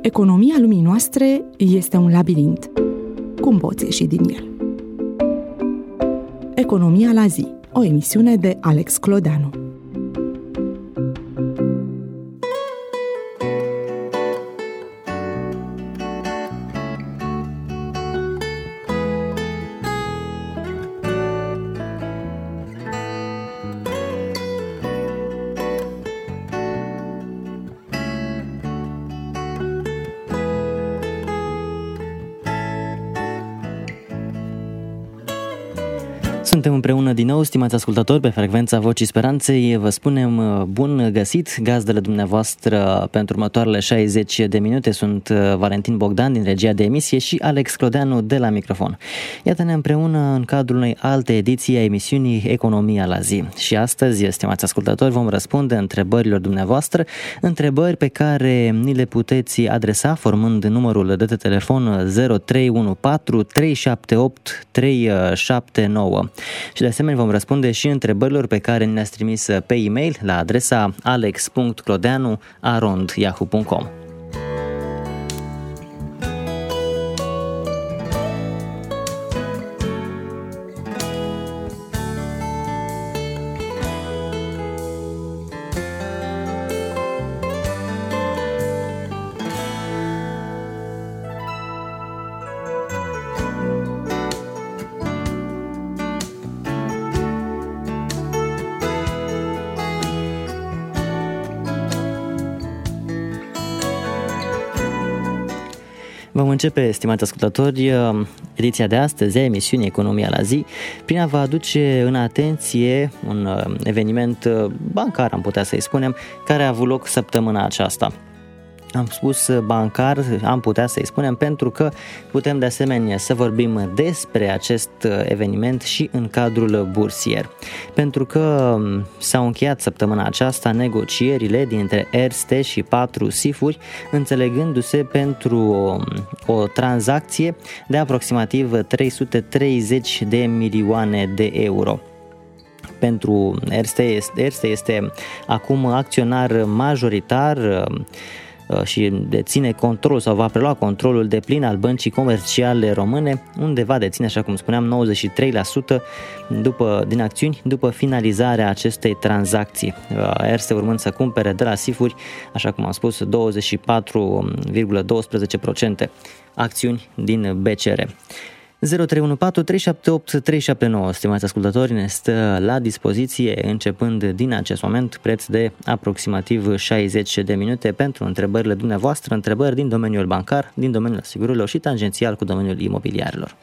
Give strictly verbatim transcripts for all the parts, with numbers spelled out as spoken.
Economia lumii noastre este un labirint. Cum poți ieși din el? Economia la zi, o emisiune de Alex Clodeanu. Suntem împreună din nou, stimați ascultători, pe frecvența Vocii Speranței. Vă spunem bun găsit, gazdele dumneavoastră pentru următoarele șaizeci de minute sunt Valentin Bogdan din regia de emisie și Alex Clodeanu de la microfon. Iată-ne împreună în cadrul unei alte ediții a emisiunii Economia la zi. Și astăzi, stimați ascultători, vom răspunde întrebărilor dumneavoastră, întrebări pe care ni le puteți adresa formând numărul de telefon zero trei unu patru trei șapte opt trei șapte nouă. Și de asemenea vom răspunde și întrebărilor pe care ne-ați trimis pe e-mail la adresa alex punct clodeanu arond yahoo punct com. Vom începe, stimați ascultători, ediția de astăzi a emisiunii Economia la zi prin a vă aduce în atenție un eveniment bancar, am putea să-i spunem, care a avut loc săptămâna aceasta. Am spus bancar, am putea să-i spunem, pentru că putem de asemenea să vorbim despre acest eveniment și în cadrul bursier. Pentru că s-au încheiat săptămâna aceasta negocierile dintre Erste și patru S I F-uri, înțelegându-se pentru o, o tranzacție de aproximativ trei sute treizeci de milioane de euro. Pentru Erste este, Erste este acum acționar majoritar și deține control sau va prelua controlul deplin al Băncii Comerciale Române, unde va deține, așa cum spuneam, nouăzeci și trei la sută după, din acțiuni după finalizarea acestei tranzacții. Erste urmând să cumpere de la S I F-uri, așa cum am spus, douăzeci și patru virgulă doisprezece la sută acțiuni din B C R. zero trei unu patru trei șapte opt trei șapte nouă, stimați ascultători, ne stă la dispoziție, începând din acest moment, preț de aproximativ șaizeci de minute pentru întrebările dumneavoastră, întrebări din domeniul bancar, din domeniul asigurărilor și tangențial cu domeniul imobiliarilor.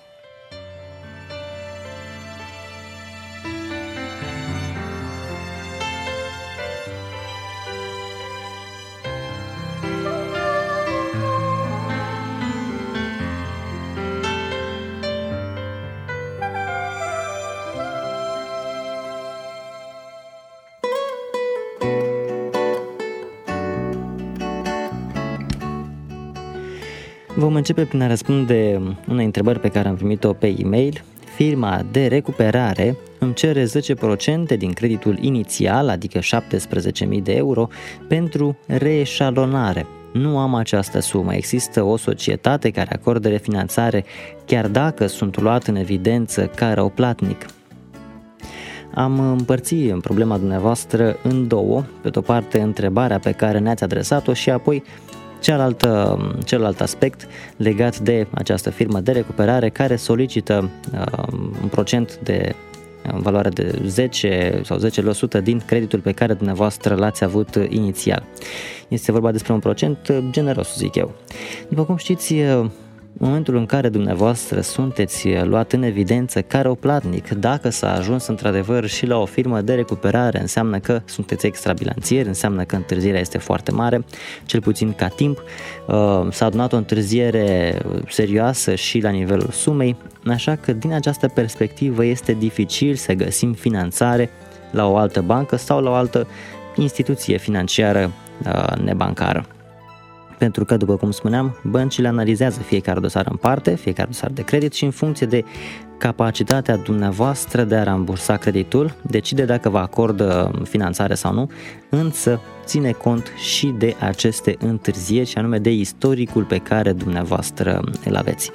Vom începe prin a răspunde unei întrebări pe care am primit-o pe e-mail. Firma de recuperare îmi cere zece la sută din creditul inițial, adică șaptesprezece mii de euro, pentru reeșalonare. Nu am această sumă. Există o societate care acordă refinanțare chiar dacă sunt luat în evidență ca răuplatnic. Am împărțit problema dumneavoastră în două, pe de-o parte întrebarea pe care ne-ați adresat-o și apoi Cealaltă, celălalt aspect legat de această firmă de recuperare care solicită uh, un procent de în valoare de zece sau zece la sută din creditul pe care dumneavoastră l-ați avut inițial. Este vorba despre un procent generos, zic eu. După cum știți, în momentul în care dumneavoastră sunteți luat în evidență ca răuplatnic, dacă s-a ajuns într-adevăr și la o firmă de recuperare, înseamnă că sunteți extrabilanțieri, înseamnă că întârzierea este foarte mare, cel puțin ca timp. S-a adunat o întârziere serioasă și la nivelul sumei, așa că din această perspectivă este dificil să găsim finanțare la o altă bancă sau la o altă instituție financiară nebancară. Pentru că, după cum spuneam, băncile analizează fiecare dosar în parte, fiecare dosar de credit și în funcție de capacitatea dumneavoastră de a rambursa creditul, decide dacă vă acordă finanțare sau nu, însă ține cont și de aceste întârzieri și anume de istoricul pe care dumneavoastră îl aveți.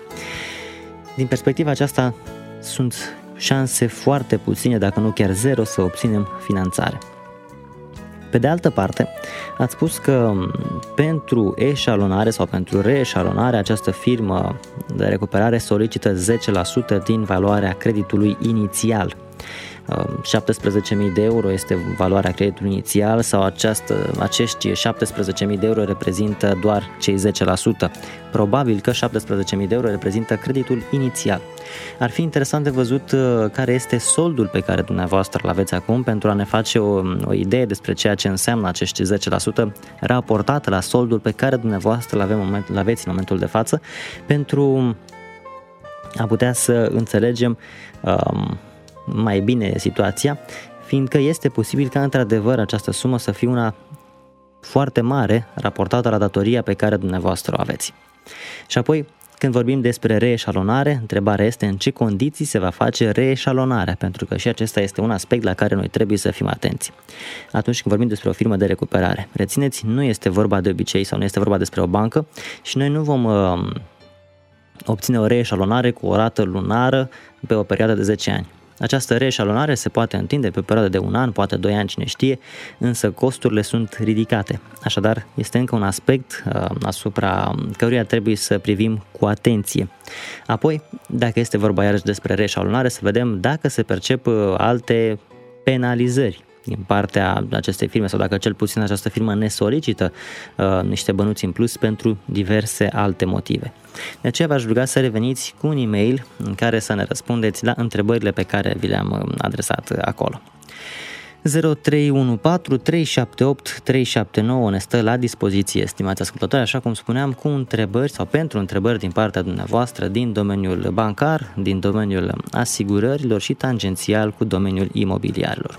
Din perspectiva aceasta, sunt șanse foarte puține, dacă nu chiar zero, să obținem finanțare. Pe de altă parte, ați spus că pentru eșalonare sau pentru reeșalonare această firmă de recuperare solicită zece la sută din valoarea creditului inițial. șaptesprezece mii de euro este valoarea creditului inițial sau această, acești șaptesprezece mii de euro reprezintă doar cei zece la sută. Probabil că șaptesprezece mii de euro reprezintă creditul inițial. Ar fi interesant de văzut care este soldul pe care dumneavoastră îl aveți acum pentru a ne face o, o idee despre ceea ce înseamnă acești zece la sută raportat la soldul pe care dumneavoastră îl aveți în momentul de față, pentru a putea să înțelegem um, mai bine situația, fiindcă este posibil ca într-adevăr această sumă să fie una foarte mare raportată la datoria pe care dumneavoastră o aveți. Și apoi, când vorbim despre reeșalonare, întrebarea este în ce condiții se va face reeșalonarea, pentru că și acesta este un aspect la care noi trebuie să fim atenți. Atunci când vorbim despre o firmă de recuperare, rețineți, nu este vorba de obicei sau nu este vorba despre o bancă și noi nu vom uh, obține o reeșalonare cu o rată lunară pe o perioadă de zece ani. Această reeșalonare se poate întinde pe o perioadă de un an, poate doi ani, cine știe, însă costurile sunt ridicate. Așadar, este încă un aspect uh, asupra căruia trebuie să privim cu atenție. Apoi, dacă este vorba iarăși despre reeșalonare, să vedem dacă se percep uh, alte penalizări din partea acestei firme sau dacă cel puțin această firmă ne solicită uh, niște bănuți în plus pentru diverse alte motive. De aceea v-aș ruga să reveniți cu un e-mail în care să ne răspundeți la întrebările pe care vi le-am adresat acolo. zero trei unu patru trei șapte opt trei șapte nouă ne stă la dispoziție, stimați ascultători, așa cum spuneam, cu întrebări sau pentru întrebări din partea dumneavoastră din domeniul bancar, din domeniul asigurărilor și tangențial cu domeniul imobiliarilor.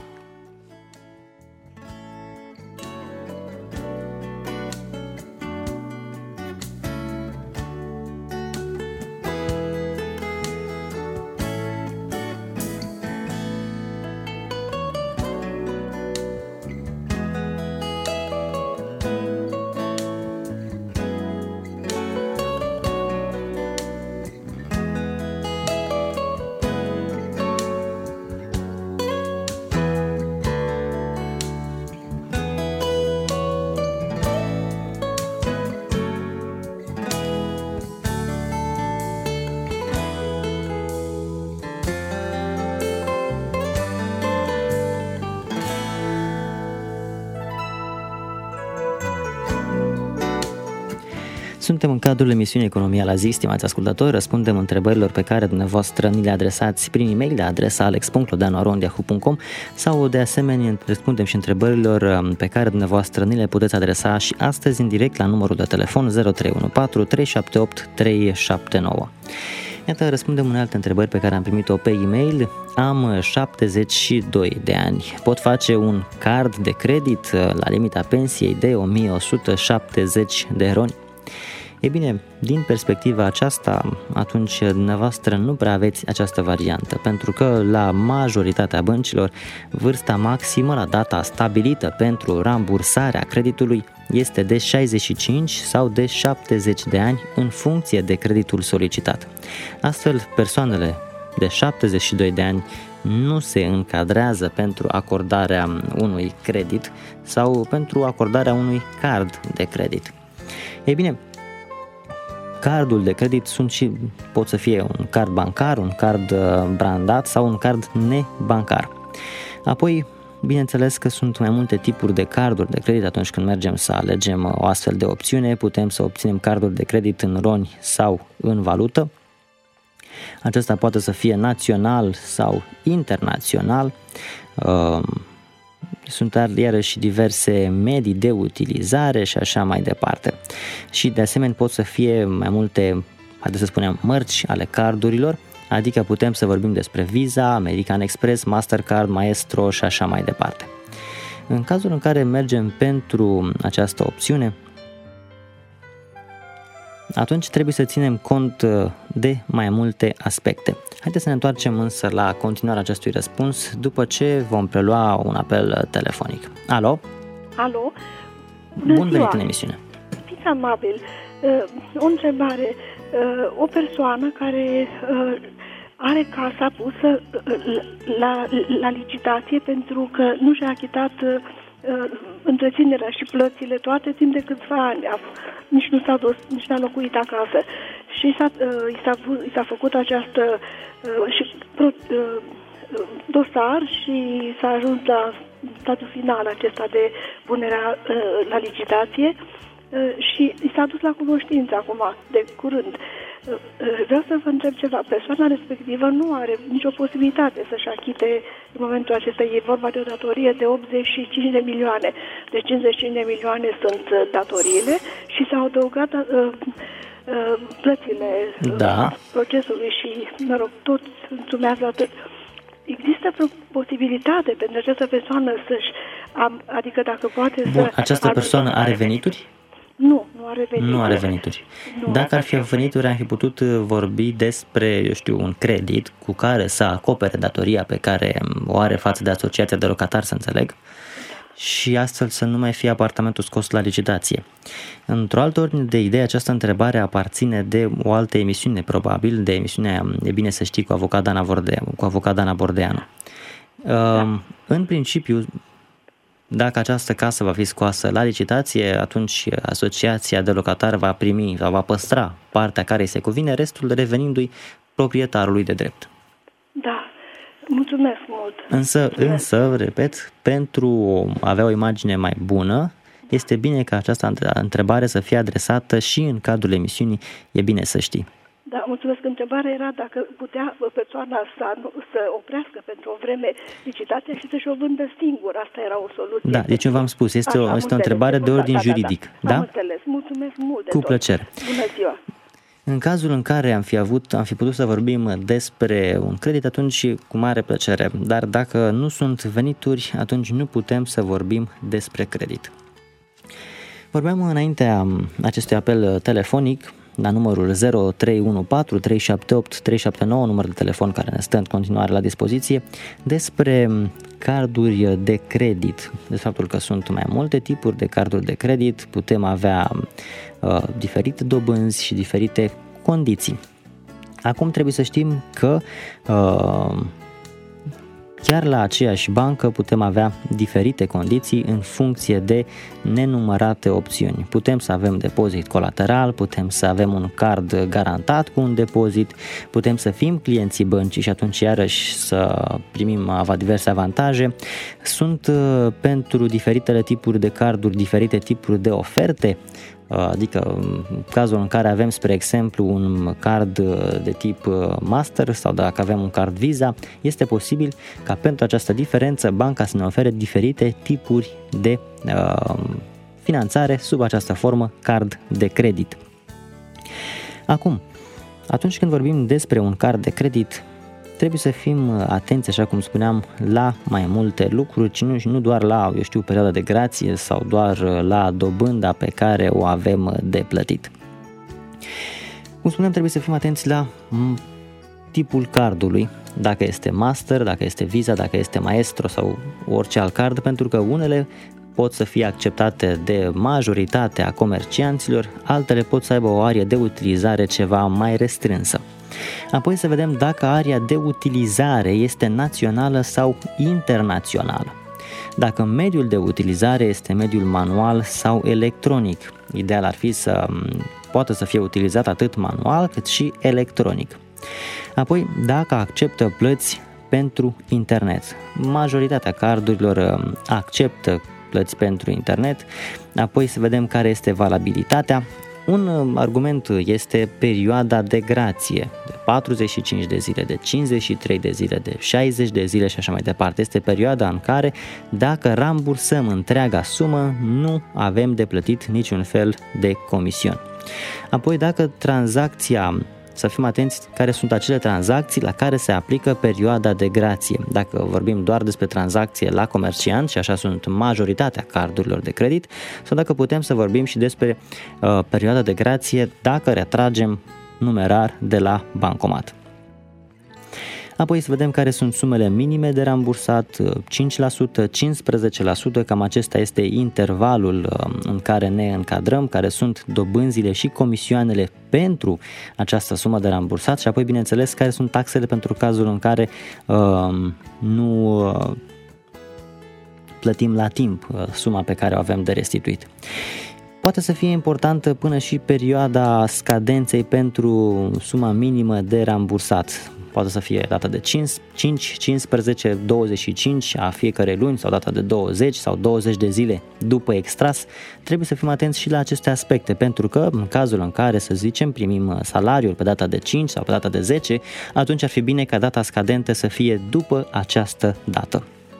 Suntem în cadrul emisiunii Economia la zi, stimați ascultători, răspundem întrebărilor pe care dumneavoastră ni le adresați prin e-mail la adresa alex punct lodeanu arond yahoo punct com sau de asemenea răspundem și întrebărilor pe care dumneavoastră ni le puteți adresa și astăzi în direct la numărul de telefon zero trei unu patru trei șapte opt trei șapte nouă. Iată, răspundem unei alte întrebări pe care am primit-o pe e-mail. Am șaptezeci și doi de ani. Pot face un card de credit la limita pensiei de o mie o sută șaptezeci de roni? Ei bine, din perspectiva aceasta, atunci dumneavoastră nu prea aveți această variantă, pentru că la majoritatea băncilor vârsta maximă la data stabilită pentru rambursarea creditului este de șaizeci și cinci sau de șaptezeci de ani în funcție de creditul solicitat. Astfel, persoanele de șaptezeci și doi de ani nu se încadrează pentru acordarea unui credit sau pentru acordarea unui card de credit. Ei bine, cardul de credit sunt și, pot să fie un card bancar, un card brandat sau un card nebancar. Apoi, bineînțeles că sunt mai multe tipuri de carduri de credit atunci când mergem să alegem o astfel de opțiune. Putem să obținem carduri de credit în roni sau în valută. Acesta poate să fie național sau internațional. Sunt iarăși diverse medii de utilizare și așa mai departe. Și de asemenea pot să fie mai multe, haideți să spunem, mărci ale cardurilor, adică putem să vorbim despre Visa, American Express, Mastercard, Maestro și așa mai departe. În cazul în care mergem pentru această opțiune, atunci trebuie să ținem cont de mai multe aspecte. Haideți să ne întoarcem însă la continuarea acestui răspuns după ce vom prelua un apel telefonic. Alo? Alo? Bun venit în emisiune. Fiți amabil, o întrebare. O persoană care are casa pusă la, la licitație pentru că nu și-a achitat întreținerea și plățile toate timp de câțiva ani. Nici nu s-a dus, nici n-a locuit acasă. Și s-a, i, s-a, i s-a făcut această și, pro, dosar și s-a ajuns la statul final acesta de punerea la licitație și i s-a dus la cunoștință acum, de curând. Vreau să vă întreb ceva. Persoana respectivă nu are nicio posibilitate să-și achite în momentul acesta. E vorba de o datorie de optzeci și cinci de milioane. De cincizeci și cinci de milioane sunt datoriile și s-au adăugat uh, uh, plățile da. procesului și, mă rog, tot însumează atât. Există posibilitate pentru această persoană să-și, adică dacă poate Bun, să... Această persoană are venituri? Nu, nu are venituri. Nu are venituri. Nu Dacă ar fi venituri, am fi putut vorbi despre, eu știu, un credit cu care să acopere datoria pe care o are față de asociația de locatari, să înțeleg, și astfel să nu mai fie apartamentul scos la licitație. Într-o altă ordine de idei, această întrebare aparține de o altă emisiune, probabil, de emisiunea E bine să știi cu avocat Dana Bordeanu. Cu avocat Dana Bordeanu. Da. În principiu, dacă această casă va fi scoasă la licitație, atunci asociația de locatari va primi sau va păstra partea care îi se cuvine, restul revenindu-i proprietarului de drept. Da, mulțumesc mult. Însă, mulțumesc. însă, repet, pentru a avea o imagine mai bună, este bine ca această întrebare să fie adresată și în cadrul emisiunii E bine să știi. Da, mulțumesc. Întrebarea era dacă putea persoana să, să oprească pentru o vreme licitația și să-și o vândă singur. Asta era o soluție. Da, deci eu v-am spus, este, Așa, o, este o întrebare de ordin da, juridic. Da, da, da. Da? Am înțeles. Mulțumesc mult de Cu tot. plăcere. Bună ziua. În cazul în care am fi avut, am fi putut să vorbim despre un credit, atunci cu mare plăcere. Dar dacă nu sunt venituri, atunci nu putem să vorbim despre credit. Vorbeam înaintea acestui apel telefonic la numărul zero trei unu patru trei șapte opt trei șapte nouă, număr de telefon care ne stă în continuare la dispoziție, despre carduri de credit, de faptul că sunt mai multe tipuri de carduri de credit, putem avea uh, diferite dobânzi și diferite condiții. Acum trebuie să știm că uh, chiar la aceeași bancă putem avea diferite condiții în funcție de nenumărate opțiuni. Putem să avem depozit colateral, putem să avem un card garantat cu un depozit, putem să fim clienții băncii și atunci iarăși să primim diverse avantaje. Sunt pentru diferitele tipuri de carduri, diferite tipuri de oferte, adică în cazul în care avem, spre exemplu, un card de tip Master sau dacă avem un card Visa, este posibil ca pentru această diferență banca să ne ofere diferite tipuri de uh, finanțare sub această formă, card de credit. Acum, atunci când vorbim despre un card de credit, trebuie să fim atenți, așa cum spuneam, la mai multe lucruri, ci nu, nu doar la, eu știu, perioada de grație sau doar la dobânda pe care o avem de plătit. Cum spuneam, trebuie să fim atenți la tipul cardului, dacă este Master, dacă este Visa, dacă este Maestro sau orice alt card, pentru că unele pot să fie acceptate de majoritatea comercianților, altele pot să aibă o arie de utilizare ceva mai restrânsă. Apoi să vedem dacă area de utilizare este națională sau internațională. Dacă mediul de utilizare este mediul manual sau electronic, ideal ar fi să poată să fie utilizat atât manual cât și electronic. Apoi, dacă acceptă plăți pentru internet. Majoritatea cardurilor acceptă plăți pentru internet. Apoi să vedem care este valabilitatea. Un argument este perioada de grație, de patruzeci și cinci de zile, de cincizeci și trei de zile, de șaizeci de zile și așa mai departe. Este perioada în care, dacă rambursăm întreaga sumă, nu avem de plătit niciun fel de comision. Apoi, dacă tranzacția să fim atenți care sunt acele tranzacții la care se aplică perioada de grație. Dacă vorbim doar despre tranzacție la comerciant, și așa sunt majoritatea cardurilor de credit, sau dacă putem să vorbim și despre uh, perioada de grație dacă retragem numerar de la bancomat. Apoi să vedem care sunt sumele minime de rambursat, cinci la sută, cincisprezece la sută, cam acesta este intervalul în care ne încadrăm, care sunt dobânzile și comisioanele pentru această sumă de rambursat și apoi, bineînțeles, care sunt taxele pentru cazul în care uh, nu uh, plătim la timp uh, suma pe care o avem de restituit. Poate să fie importantă până și perioada scadenței pentru suma minimă de rambursat. Poate să fie data de cinci, cincisprezece, douăzeci și cinci a fiecărei luni sau data de douăzeci sau douăzeci de zile după extras. Trebuie să fim atenți și la aceste aspecte, pentru că în cazul în care, să zicem, primim salariul pe data de cinci sau pe data de zece, atunci ar fi bine ca data scadentă să fie după această dată.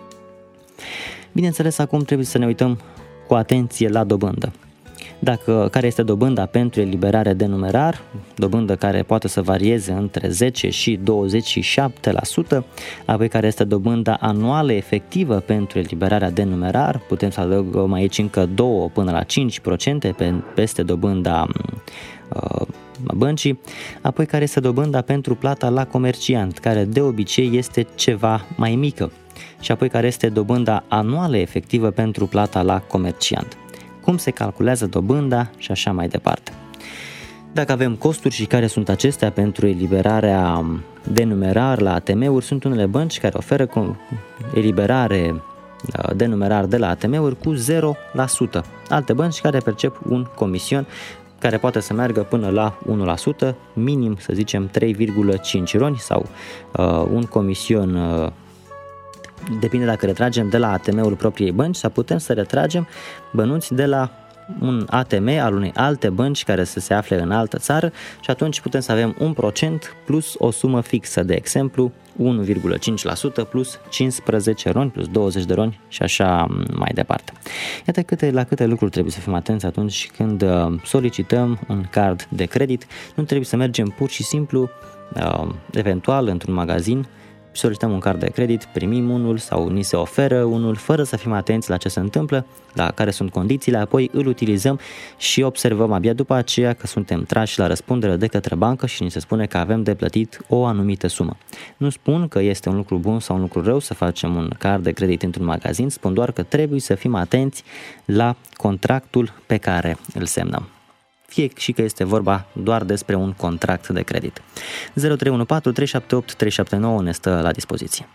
Bineînțeles, acum trebuie să ne uităm cu atenție la dobândă. Dacă care este dobânda pentru eliberare de numerar, dobândă care poate să varieze între zece și douăzeci și șapte la sută, apoi care este dobânda anuală efectivă pentru eliberarea de numerar, putem să adăugăm aici încă doi până la cinci la sută peste dobânda uh, băncii, apoi care este dobânda pentru plata la comerciant, care de obicei este ceva mai mică, și apoi care este dobânda anuală efectivă pentru plata la comerciant. Cum se calculează dobânda și așa mai departe. Dacă avem costuri și care sunt acestea pentru eliberarea de numerar la A T M-uri, sunt unele bănci care oferă eliberare de numerar de la A T M-uri cu zero la sută. Alte bănci care percep un comision care poate să meargă până la unu la sută, minim să zicem trei virgulă cinci roni sau uh, un comision uh, depinde dacă retragem de la A T M-ul propriei bănci sau putem să retragem bănuți de la un A T M al unei alte bănci care să se afle în altă țară și atunci putem să avem un procent plus o sumă fixă, de exemplu unu virgulă cinci la sută plus cincisprezece roni plus douăzeci de roni și așa mai departe. Iată câte, la câte lucruri trebuie să fim atenți atunci când solicităm un card de credit. Nu trebuie să mergem pur și simplu, eventual într-un magazin, solicităm un card de credit, primim unul sau ni se oferă unul fără să fim atenți la ce se întâmplă, la care sunt condițiile, apoi îl utilizăm și observăm abia după aceea că suntem trași la răspundere de către bancă și ni se spune că avem de plătit o anumită sumă. Nu spun că este un lucru bun sau un lucru rău să facem un card de credit într-un magazin, spun doar că trebuie să fim atenți la contractul pe care îl semnăm. Fie și că este vorba doar despre un contract de credit. zero trei unu patru trei șapte opt trei șapte nouă ne stă la dispoziție.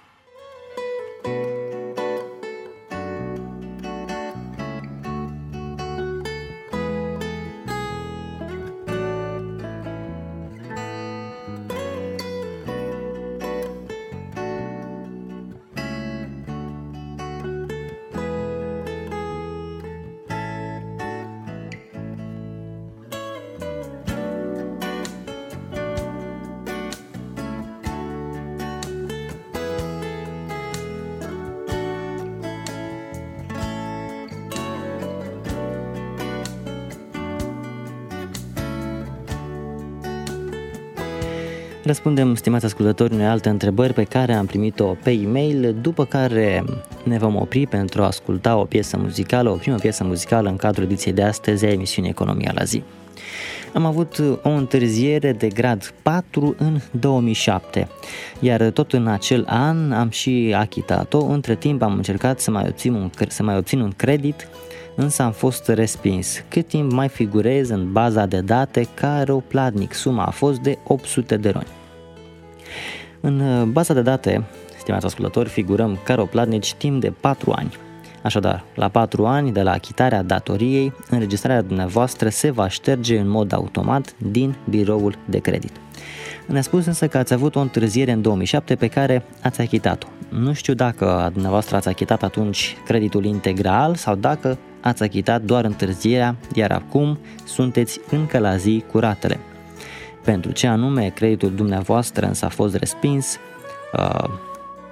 Răspundem, stimați ascultători, unei alte întrebări pe care am primit-o pe e-mail, după care ne vom opri pentru a asculta o piesă muzicală, o primă piesă muzicală în cadrul ediției de astăzi a emisiunii Economia la zi. Am avut o întârziere de grad patru în două mii șapte, iar tot în acel an am și achitat-o. Între timp am încercat să mai obțin un, să mai obțin un credit, însă am fost respins. Cât timp mai figurez în baza de date ca răuplatnic? Suma a fost de opt sute de roni. În baza de date, stimați ascultători, figurăm ca răuplatnici timp de patru ani. Așadar, la patru ani de la achitarea datoriei, înregistrarea dumneavoastră se va șterge în mod automat din biroul de credit. Ne-a spus însă că ați avut o întârziere în două mii șapte pe care ați achitat-o. Nu știu dacă dumneavoastră ați achitat atunci creditul integral sau dacă ați achitat doar întârzierea, iar acum sunteți încă la zi cu ratele. Pentru ce anume creditul dumneavoastră însă a fost respins, uh,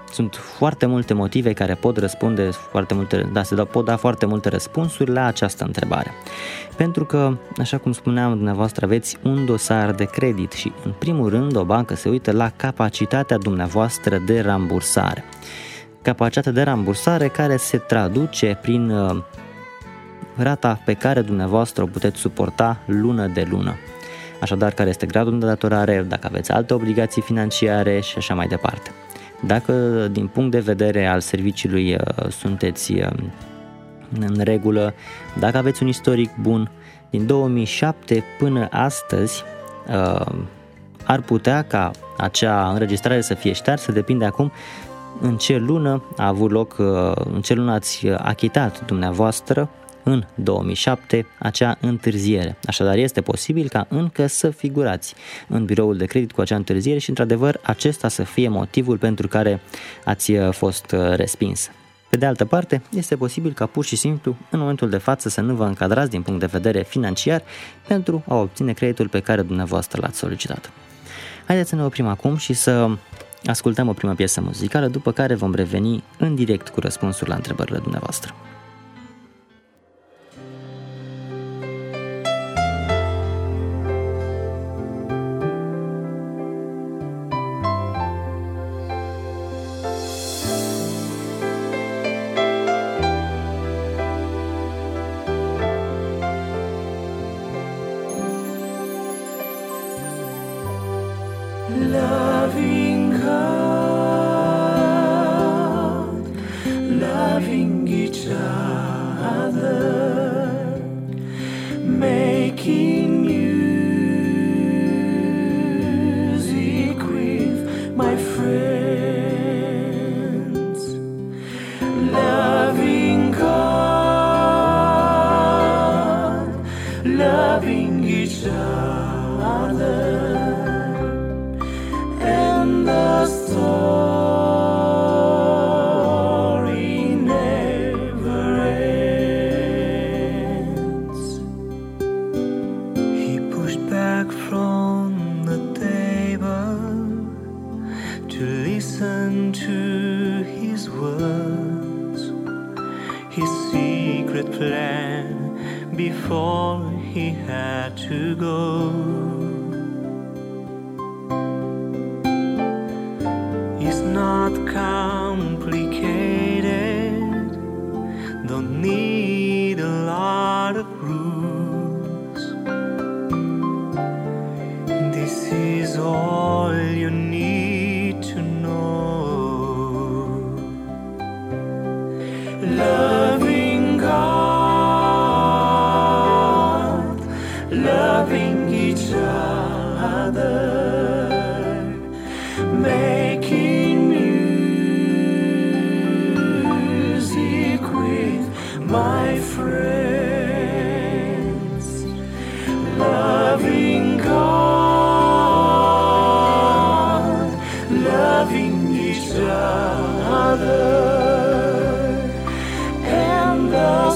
sunt foarte multe motive care pot răspunde foarte multe, da, se da, pot da foarte multe răspunsuri la această întrebare. Pentru că, așa cum spuneam dumneavoastră, aveți un dosar de credit și, în primul rând, o bancă se uită la capacitatea dumneavoastră de rambursare. Capacitatea de rambursare care se traduce prin uh, rata pe care dumneavoastră o puteți suporta lună de lună. Așadar, care este gradul de datorare, dacă aveți alte obligații financiare și așa mai departe. Dacă, din punct de vedere al serviciului, sunteți în regulă, dacă aveți un istoric bun, din două mii șapte până astăzi, ar putea ca acea înregistrare să fie ștearsă, depinde acum în ce lună a avut loc, în ce lună ați achitat dumneavoastră în două mii șapte acea întârziere. Așadar, este posibil ca încă să figurați în biroul de credit cu acea întârziere și, într-adevăr, acesta să fie motivul pentru care ați fost respins. Pe de altă parte, este posibil ca pur și simplu, în momentul de față, să nu vă încadrați din punct de vedere financiar pentru a obține creditul pe care dumneavoastră l-ați solicitat. Haideți să ne oprim acum și să ascultăm o primă piesă muzicală, după care vom reveni în direct cu răspunsuri la întrebările dumneavoastră. Loving God, loving each other, making music with my friends. Loving God, loving each other. The story never ends. He pushed back from the table to listen to his words, his secret plan before he had to go. Not complicated, don't need a lot of rules. This is all you need to know. Loving God, loving each other, making my friends. Loving God, loving each other, and the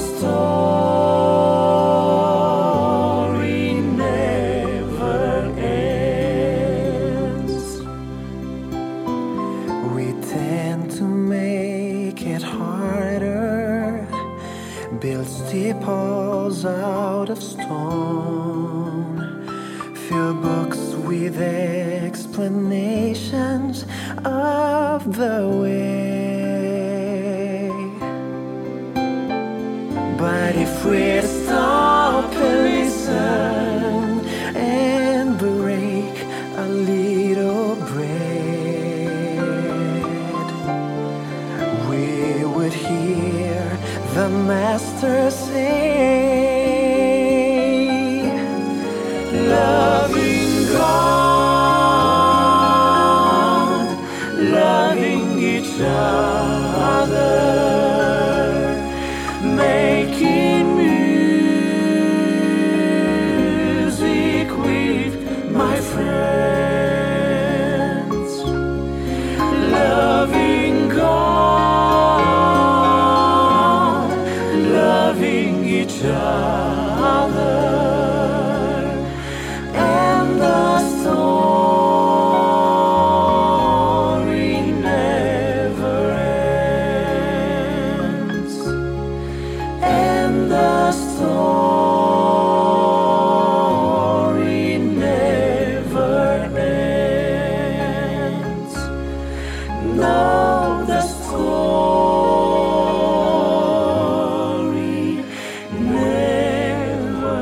story never ends. We tend to make it harder, build steeples out of stone, fill books with explanations of the way. But if we stop and listen and break a little bread, we would hear the Master say, loving God, loving each other, making music with my friends. Loving God, loving each other, and the story never story never ends. No, the story never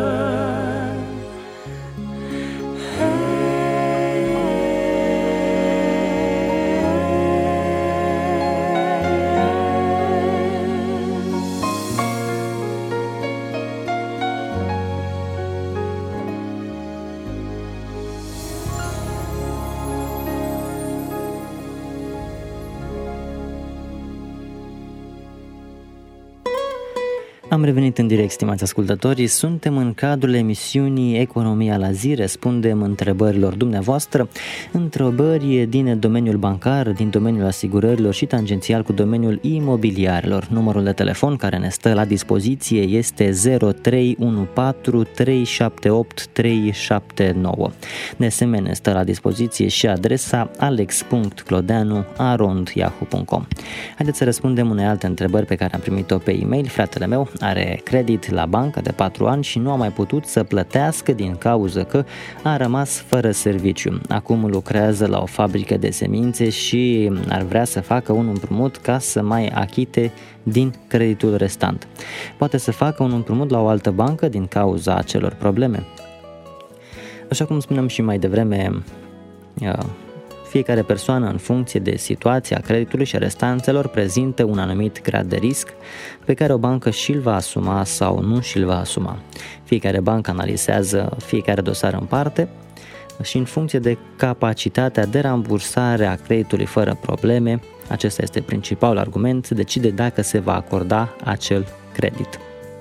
Am revenit în direct, stimați ascultători. Suntem în cadrul emisiunii Economia la zi. Răspundem întrebărilor dumneavoastră, întrebări din domeniul bancar, din domeniul asigurărilor și tangențial cu domeniul imobiliarelor. Numărul de telefon care ne stă la dispoziție este zero trei unu patru trei șapte opt trei șapte nouă. De asemenea, stă la dispoziție și adresa alex punct clodeanu arond yahoo punct com. Haideți să răspundem unei alte întrebări pe care am primit-o pe e-mail. Fratele meu are credit la bancă de patru ani și nu a mai putut să plătească din cauză că a rămas fără serviciu. Acum lucrează la o fabrică de semințe și ar vrea să facă un împrumut ca să mai achite din creditul restant. Poate să facă un împrumut la o altă bancă din cauza acelor probleme? Așa cum spuneam și mai devreme, fiecare persoană, în funcție de situația creditului și a restanțelor, prezintă un anumit grad de risc pe care o bancă și-l va asuma sau nu și-l va asuma. Fiecare bancă analizează fiecare dosar în parte și în funcție de capacitatea de rambursare a creditului fără probleme, acesta este principalul argument, decide dacă se va acorda acel credit.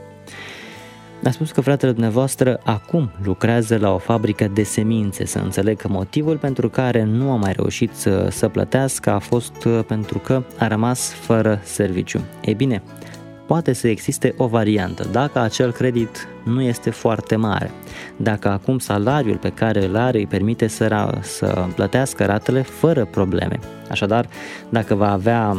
A spus că fratele dumneavoastră acum lucrează la o fabrică de semințe. Să înțeleg că motivul pentru care nu a mai reușit să, să plătească a fost pentru că a rămas fără serviciu. Ei bine, poate să existe o variantă. Dacă acel credit nu este foarte mare, dacă acum salariul pe care îl are îi permite să, să plătească ratele fără probleme, așadar, dacă va avea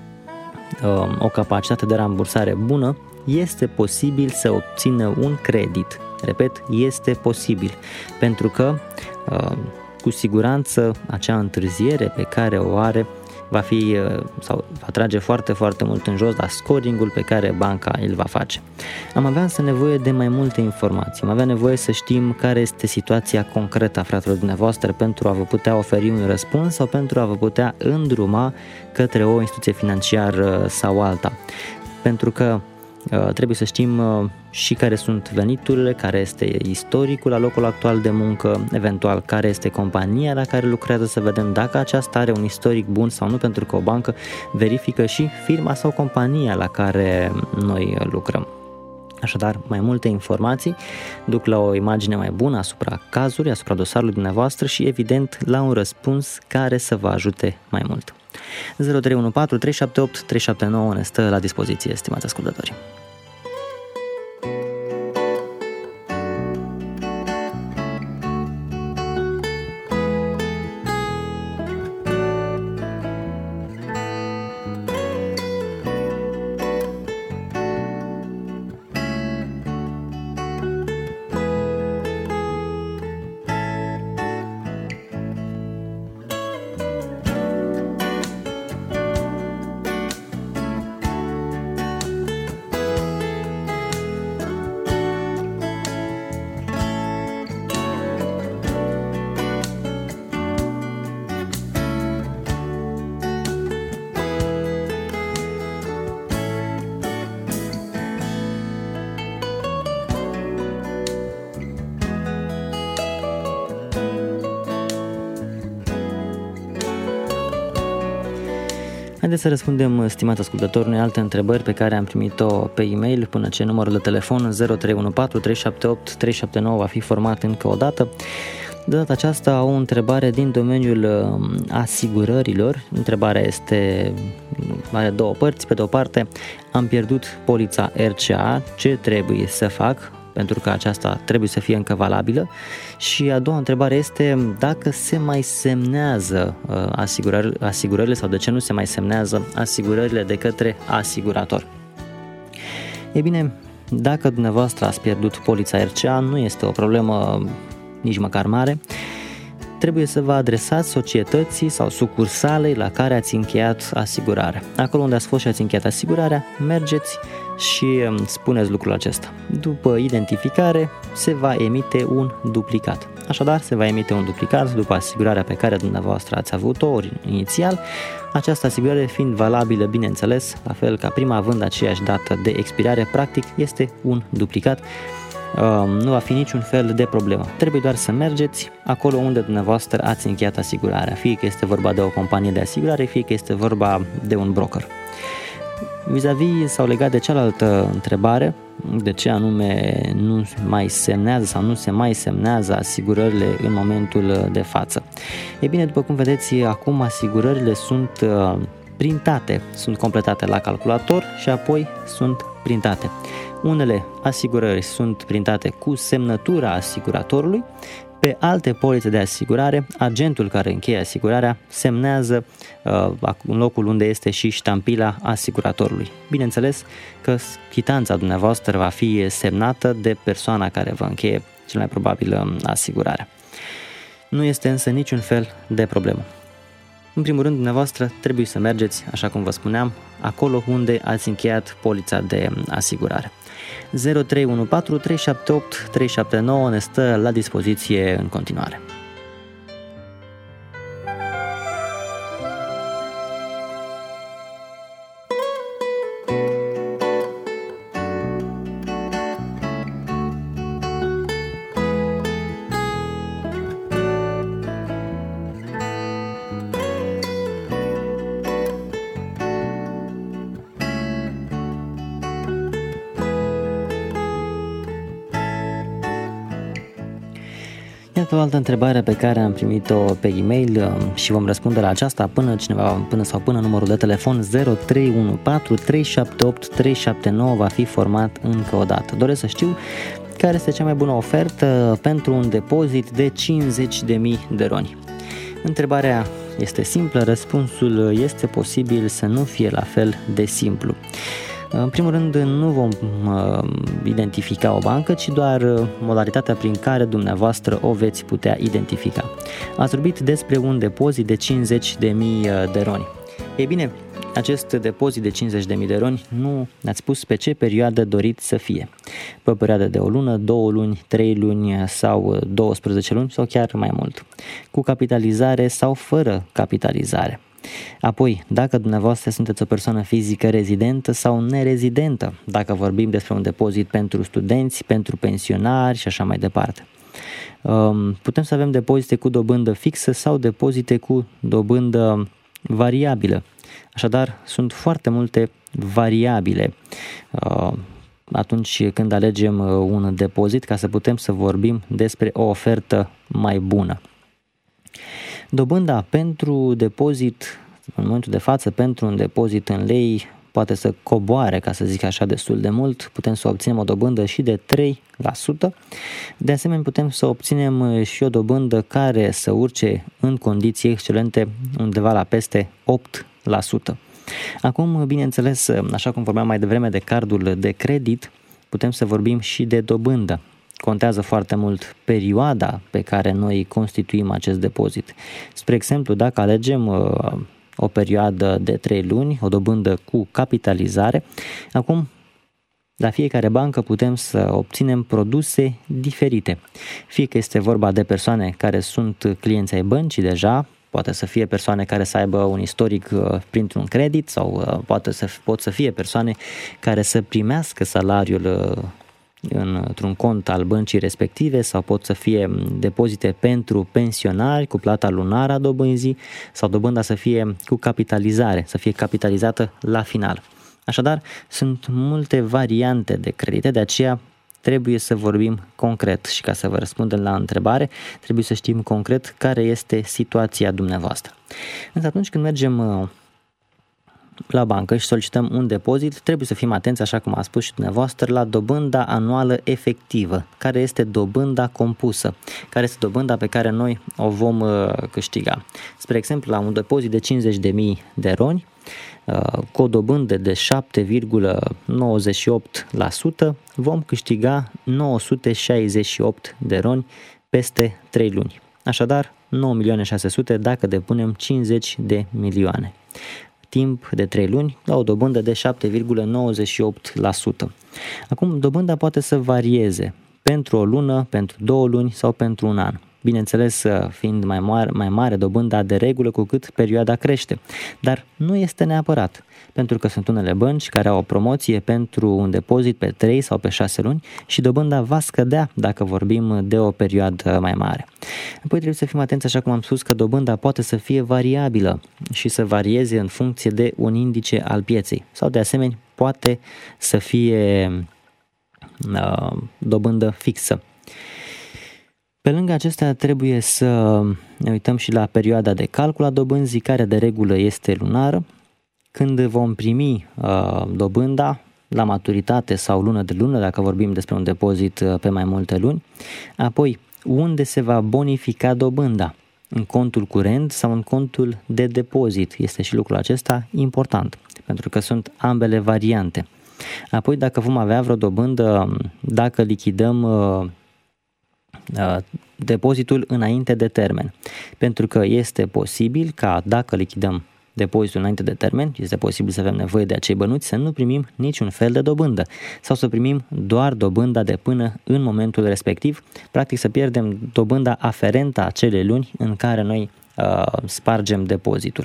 um, o capacitate de rambursare bună, este posibil să obțină un credit. Repet, este posibil, pentru că cu siguranță acea întârziere pe care o are va fi sau va trage foarte, foarte mult în jos la scoringul pe care banca îl va face. Am avea însă nevoie de mai multe informații, am avea nevoie să știm care este situația concretă a fratelor dumneavoastră pentru a vă putea oferi un răspuns sau pentru a vă putea îndruma către o instituție financiară sau alta. Pentru că trebuie să știm și care sunt veniturile, care este istoricul la locul actual de muncă, eventual care este compania la care lucrează, să vedem dacă aceasta are un istoric bun sau nu, pentru că o bancă verifică și firma sau compania la care noi lucrăm. Așadar, mai multe informații duc la o imagine mai bună asupra cazului, asupra dosarului dumneavoastră și, evident, la un răspuns care să vă ajute mai mult. zero trei unu patru trei șapte opt trei șapte nouă ne stă la dispoziție, stimați ascultători. Haideți să răspundem, stimați ascultători, unei alte întrebări pe care am primit-o pe e-mail, până ce numărul de telefon zero trei unu patru trei șapte opt trei șapte nouă va fi format încă o dată. De data aceasta o întrebare din domeniul asigurărilor. Întrebarea este, are două părți. Pe de o parte, am pierdut polița R C A, ce trebuie să fac? Pentru că aceasta trebuie să fie încă valabilă. Și a doua întrebare este dacă se mai semnează asigurări, asigurările sau de ce nu se mai semnează asigurările de către asigurator. E bine, dacă dumneavoastră ați pierdut polița R C A, nu este o problemă nici măcar mare. Trebuie să vă adresați societății sau sucursalei la care ați încheiat asigurarea. Acolo unde ați fost și ați încheiat asigurarea, mergeți și spuneți lucrul acesta. După identificare se va emite un duplicat. Așadar, se va emite un duplicat după asigurarea pe care dumneavoastră ați avut-o ori inițial, această asigurare fiind valabilă, bineînțeles, la fel ca prima, având aceeași dată de expirare, practic este un duplicat. Nu va fi niciun fel de problemă. Trebuie doar să mergeți acolo unde dumneavoastră ați încheiat asigurarea, fie că este vorba de o companie de asigurare, fie că este vorba de un broker. Vis-a-vis sau legat de cealaltă întrebare, de ce anume nu mai semnează sau nu se mai semnează asigurările în momentul de față. E bine, după cum vedeți, acum asigurările sunt printate, sunt completate la calculator și apoi sunt printate. Unele asigurări sunt printate cu semnătura asiguratorului, pe alte polițe de asigurare, agentul care încheie asigurarea semnează uh, în locul unde este și ștampila asiguratorului. Bineînțeles că chitanța dumneavoastră va fi semnată de persoana care vă încheie cel mai probabil asigurarea. Nu este însă niciun fel de problemă. În primul rând, dumneavoastră trebuie să mergeți, așa cum vă spuneam, acolo unde ați încheiat polița de asigurare. zero trei unu patru trei șapte opt trei șapte nouă ne stă la dispoziție în continuare. Iată o altă întrebare pe care am primit-o pe e-mail și vom răspunde la aceasta până cineva, până sau până numărul de telefon zero trei unu patru trei șapte opt trei șapte nouă va fi format încă o dată. Doresc să știu care este cea mai bună ofertă pentru un depozit de cincizeci de mii de roni. Întrebarea este simplă, răspunsul este posibil să nu fie la fel de simplu. În primul rând, nu vom uh, identifica o bancă, ci doar uh, modalitatea prin care dumneavoastră o veți putea identifica. Ați vorbit despre un depozit de cincizeci de mii de roni. Ei bine, acest depozit de cincizeci de mii de roni nu ne-ați spus pe ce perioadă doriți să fie. Pe o perioadă de o lună, două luni, trei luni sau douăsprezece luni sau chiar mai mult. Cu capitalizare sau fără capitalizare. Apoi, dacă dumneavoastră sunteți o persoană fizică rezidentă sau nerezidentă, dacă vorbim despre un depozit pentru studenți, pentru pensionari și așa mai departe. Putem să avem depozite cu dobândă fixă sau depozite cu dobândă variabilă. Așadar, sunt foarte multe variabile atunci când alegem un depozit ca să putem să vorbim despre o ofertă mai bună. Dobânda pentru depozit, în momentul de față, pentru un depozit în lei, poate să coboare, ca să zic așa, destul de mult. Putem să obținem o dobândă și de trei la sută. De asemenea, putem să obținem și o dobândă care să urce în condiții excelente undeva la peste opt la sută. Acum, bineînțeles, așa cum vorbeam mai devreme de cardul de credit, putem să vorbim și de dobândă. Contează foarte mult perioada pe care noi constituim acest depozit. Spre exemplu, dacă alegem uh, o perioadă de trei luni, o dobândă cu capitalizare, acum la fiecare bancă putem să obținem produse diferite. Fie că este vorba de persoane care sunt clienți ai băncii deja, poate să fie persoane care să aibă un istoric uh, printr-un credit sau uh, poate să, pot să fie persoane care să primească salariul uh, într-un cont al băncii respective sau pot să fie depozite pentru pensionari cu plata lunară a dobânzii sau dobânda să fie cu capitalizare, să fie capitalizată la final. Așadar, sunt multe variante de credite, de aceea trebuie să vorbim concret și ca să vă răspundem la întrebare, trebuie să știm concret care este situația dumneavoastră. Însă atunci când mergem la bancă și solicităm un depozit, trebuie să fim atenți, așa cum a spus și dumneavoastră, la dobânda anuală efectivă, care este dobânda compusă, care este dobânda pe care noi o vom câștiga. Spre exemplu, la un depozit de cincizeci de mii de roni, cu o dobândă de șapte virgulă nouăzeci și opt la sută, vom câștiga nouă sute șaizeci și opt de roni peste trei luni. Așadar, nouă milioane șase sute dacă depunem cincizeci de milioane. Timp de trei luni, la o dobândă de șapte virgulă nouăzeci și opt la sută. Acum, dobânda poate să varieze pentru o lună, pentru două luni sau pentru un an. Bineînțeles, fiind mai mare, mai mare dobânda de regulă cu cât perioada crește. Dar nu este neapărat, pentru că sunt unele bănci care au o promoție pentru un depozit pe trei sau pe șase luni și dobânda va scădea dacă vorbim de o perioadă mai mare. Apoi trebuie să fim atenți, așa cum am spus, că dobânda poate să fie variabilă și să varieze în funcție de un indice al pieței sau de asemenea poate să fie uh, dobândă fixă. Pe lângă acestea trebuie să ne uităm și la perioada de calcul a dobânzii, care de regulă este lunară, când vom primi uh, dobânda la maturitate sau lună de lună, dacă vorbim despre un depozit uh, pe mai multe luni, apoi unde se va bonifica dobânda, în contul curent sau în contul de depozit. Este și lucrul acesta important, pentru că sunt ambele variante. Apoi dacă vom avea vreo dobândă, dacă lichidăm uh, depozitul înainte de termen, pentru că este posibil ca dacă lichidăm depozitul înainte de termen, este posibil să avem nevoie de acei bănuți, să nu primim niciun fel de dobândă sau să primim doar dobânda de până în momentul respectiv, practic să pierdem dobânda aferentă a acelei luni în care noi uh, spargem depozitul.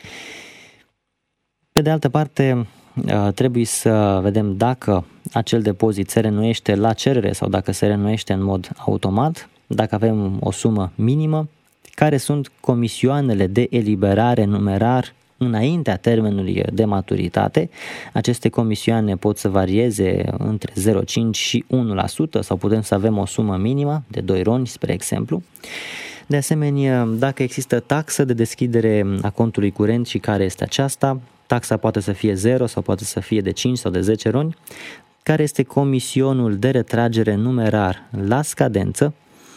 Pe de altă parte, uh, trebuie să vedem dacă acel depozit se reînnoiește la cerere sau dacă se reînnoiește în mod automat, dacă avem o sumă minimă, care sunt comisioanele de eliberare numerar înaintea termenului de maturitate. Aceste comisioane pot să varieze între zero virgulă cinci și unu la sută sau putem să avem o sumă minimă de doi roni, spre exemplu. De asemenea, dacă există taxă de deschidere a contului curent și care este aceasta, taxa poate să fie zero sau poate să fie de cinci sau de zece roni. Care este comisionul de retragere numerar la scadență?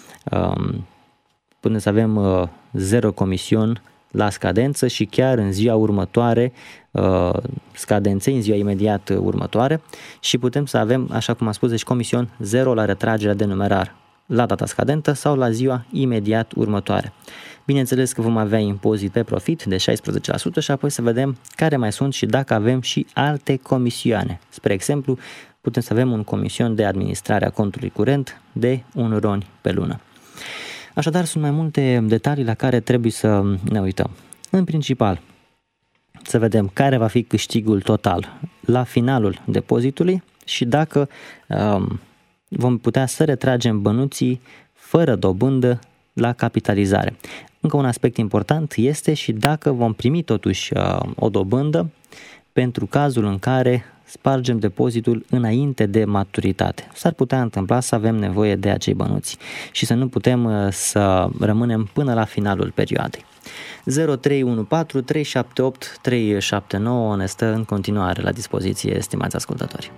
Putem să avem zero comision la scadență și chiar în ziua următoare scadenței, în ziua imediat următoare, și putem să avem, așa cum am spus, deci comision zero la retragerea de numerar la data scadentă sau la ziua imediat următoare. Bineînțeles că vom avea impozit pe profit de șaisprezece la sută și apoi să vedem care mai sunt și dacă avem și alte comisioane. Spre exemplu, putem să avem un comision de administrare a contului curent de un ron pe lună. Așadar, sunt mai multe detalii la care trebuie să ne uităm. În principal, să vedem care va fi câștigul total la finalul depozitului și dacă um, vom putea să retragem bănuții fără dobândă la capitalizare. Încă un aspect important este și dacă vom primi totuși uh, o dobândă pentru cazul în care spargem depozitul înainte de maturitate. S-ar putea întâmpla să avem nevoie de acei bănuți și să nu putem uh, să rămânem până la finalul perioadei. zero trei unu patru trei șapte opt trei șapte nouă ne stă în continuare la dispoziție, stimați ascultători.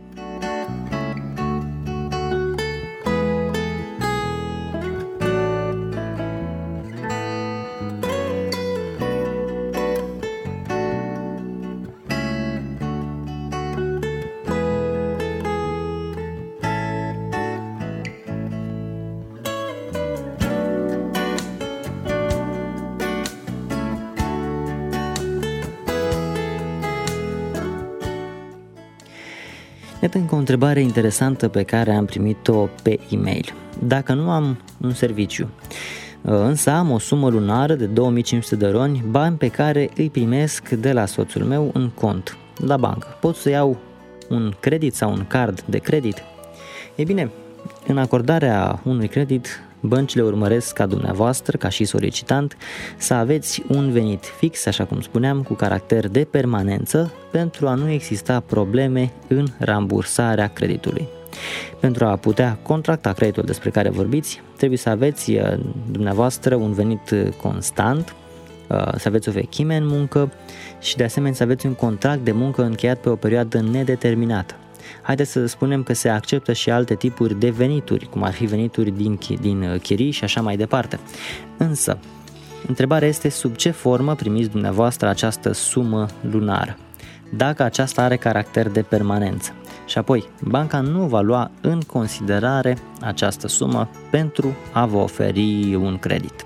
Iată încă o întrebare interesantă pe care am primit-o pe e-mail. Dacă nu am un serviciu, însă am o sumă lunară de două mii cinci sute de roni, bani pe care îi primesc de la soțul meu în cont, la bancă, pot să iau un credit sau un card de credit? Ei bine, în acordarea unui credit, băncile urmăresc ca dumneavoastră, ca și solicitant, să aveți un venit fix, așa cum spuneam, cu caracter de permanență, pentru a nu exista probleme în rambursarea creditului. Pentru a putea contracta creditul despre care vorbiți, trebuie să aveți dumneavoastră un venit constant, să aveți o vechime în muncă și de asemenea să aveți un contract de muncă încheiat pe o perioadă nedeterminată. Haideți să spunem că se acceptă și alte tipuri de venituri, cum ar fi venituri din, din chirii și așa mai departe. Însă, Întrebarea este sub ce formă primiți dumneavoastră această sumă lunară, dacă aceasta are caracter de permanență. Și apoi, banca nu va lua în considerare această sumă pentru a vă oferi un credit.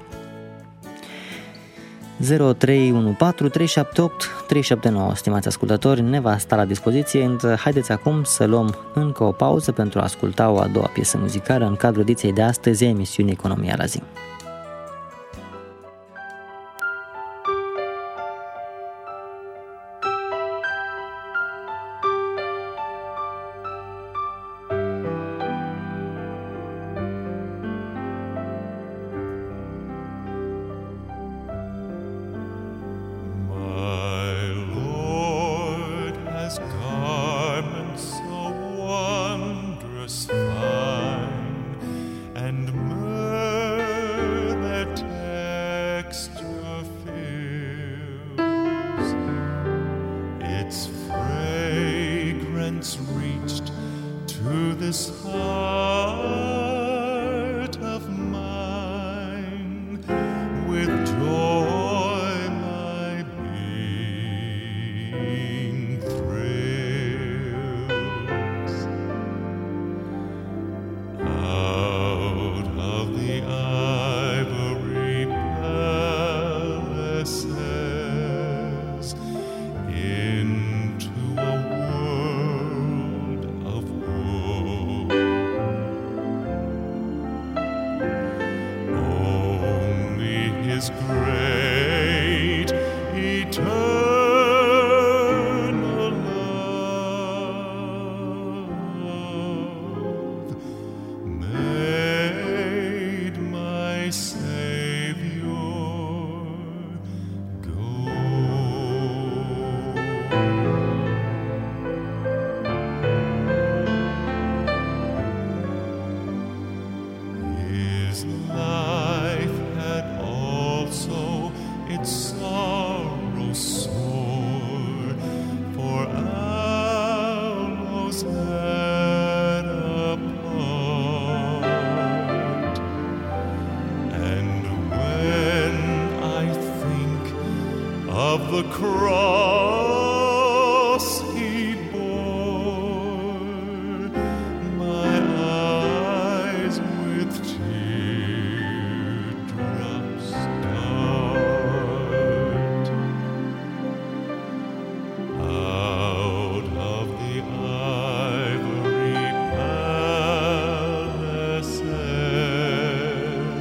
zero trei unu patru trei șapte opt trei șapte nouă, stimați ascultători, ne va sta la dispoziție. Haideți acum să luăm încă o pauză pentru a asculta o a doua piesă muzicală în cadrul ediției de astăzi a emisiunii Economia la zi.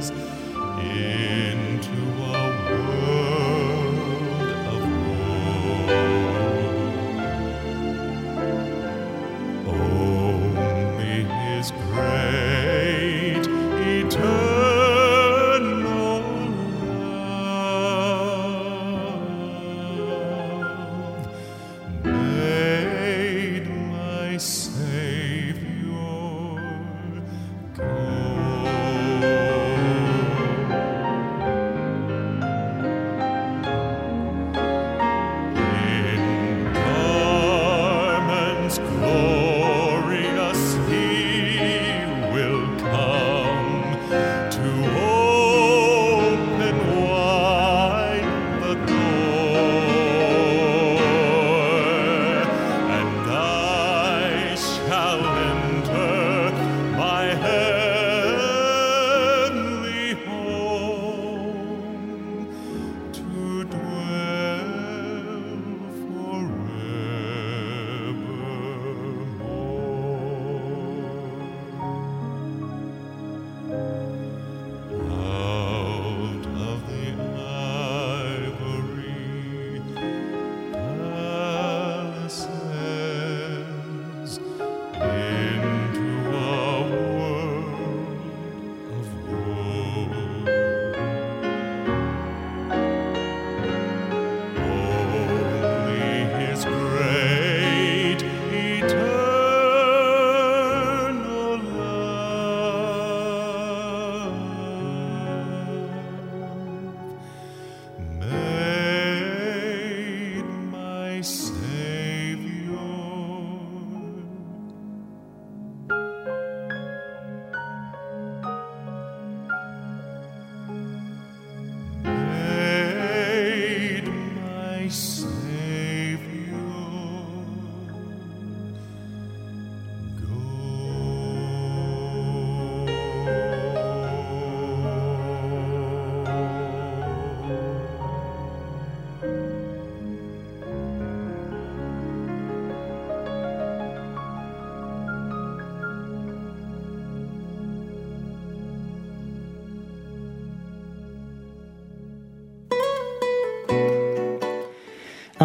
Into a world of woe.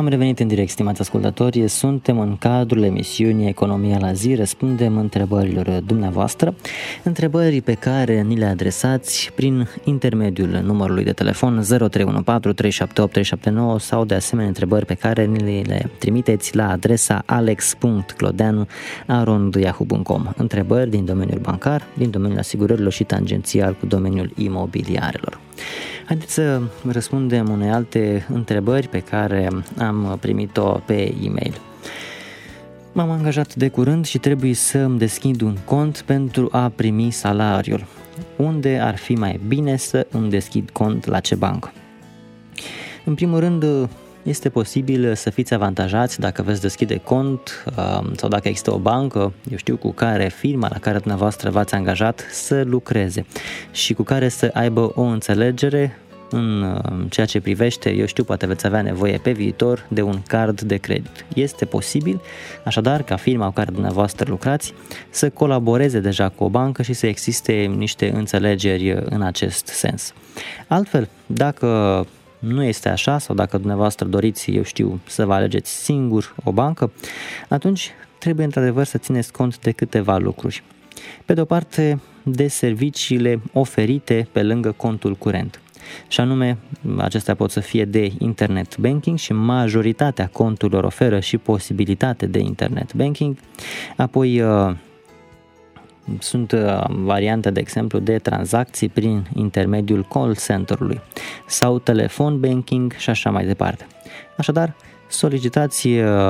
Am revenit în direct, stimați ascultători, suntem în cadrul emisiunii Economia la zi, răspundem întrebărilor dumneavoastră, întrebări pe care ni le adresați prin intermediul numărului de telefon zero trei unu patru trei șapte opt trei șapte nouă sau de asemenea întrebări pe care ni le trimiteți la adresa alex punct clodeanu arond yahoo punct com. Întrebări din domeniul bancar, din domeniul asigurărilor și tangențial cu domeniul imobiliarelor. Haideți să răspundem unei alte întrebări pe care am primit-o pe e-mail. M-am angajat de curând și trebuie să îmi deschid un cont pentru a primi salariul. Unde ar fi mai bine să îmi deschid cont, la ce bancă? În primul rând, este posibil să fiți avantajați dacă veți deschide cont sau dacă există o bancă, eu știu, cu care firma la care dumneavoastră v-ați angajat să lucreze și cu care să aibă o înțelegere în ceea ce privește, eu știu, poate veți avea nevoie pe viitor de un card de credit. Este posibil, așadar, ca firma cu care dumneavoastră lucrați să colaboreze deja cu o bancă și să existe niște înțelegeri în acest sens. Altfel, dacă nu este așa sau dacă dumneavoastră doriți, eu știu, să vă alegeți singur o bancă, atunci trebuie într-adevăr să țineți cont de câteva lucruri. Pe de o parte, de serviciile oferite pe lângă contul curent. Și anume, acestea pot să fie de internet banking și majoritatea conturilor oferă și posibilitate de internet banking. Apoi sunt variante, de exemplu, de tranzacții prin intermediul call center-ului sau telefon banking și așa mai departe. Așadar, solicitați